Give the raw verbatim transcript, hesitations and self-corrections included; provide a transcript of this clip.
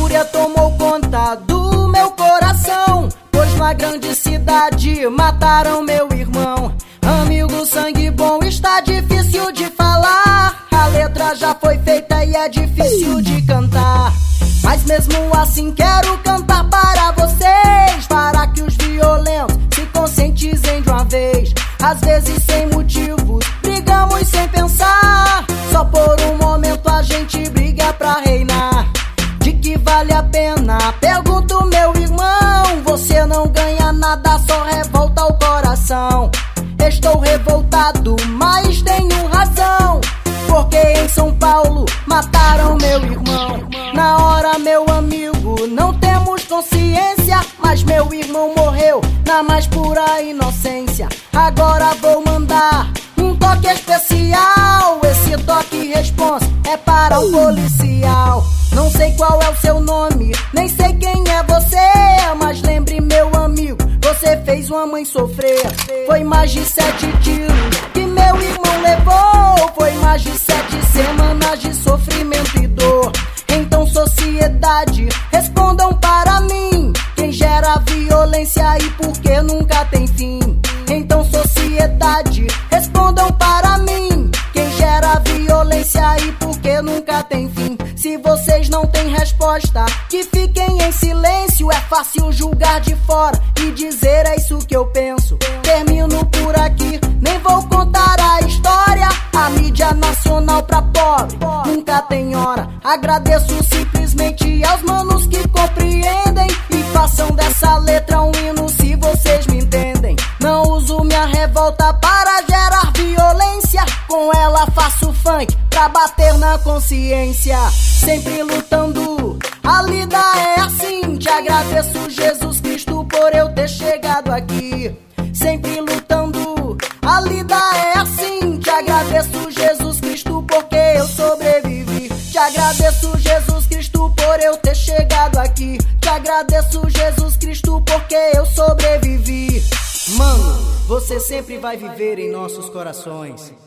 fúria tomou conta do meu coração, pois na grande cidade mataram meu irmão. Amigo, sangue bom, está difícil de falar. A letra já foi feita e é difícil de cantar, mas mesmo assim quero cantar para vocês, para que os violentos se conscientizem de uma vez. Às vezes sem motivos, brigamos sem pensar, só por um momento a gente briga pra reinar. De que vale a pena? Pergunto, meu irmão. Você não ganha nada, só revolta o coração. Estou revoltado, mas tenho razão, porque em São Paulo mataram meu irmão. Na hora, meu amigo, não temos consciência, mas meu irmão morreu na mais pura inocência. Agora vou mandar um toque especial. Esse toque responsa é para o policial. Não sei qual é o seu nome, nem sei quem é você, mas lembre, meu amigo, você fez uma mãe sofrer. Foi mais de sete tiros que meu irmão levou, foi mais de sete semanas de sofrimento e dor. Então, sociedade, respondam para mim, quem gera violência e por que nunca tem fim? Então, sociedade, respondam para mim, quem gera violência e por que nunca tem fim? Se vocês não têm resposta, que fiquem em silêncio. É fácil julgar de fora e dizer é isso que eu penso. Termino por aqui, nem vou contar a história. A mídia nacional pra pobre nunca tem hora. Agradeço simplesmente aos manos que compreendem e façam dessa letra um hino, se vocês me entendem. Não uso minha revolta para gerar violência, com ela faço funk pra bater na consciência. Sempre lutando, a lida é assim. Te agradeço, Jesus Cristo, por eu ter chegado aqui. Sempre lutando, a lida é assim. Te agradeço, Jesus Cristo, porque eu sobrevivi. Te agradeço, Jesus Cristo, por eu ter chegado aqui. Te agradeço, Jesus Cristo, porque eu sobrevivi. Mano, você sempre vai viver em nossos corações.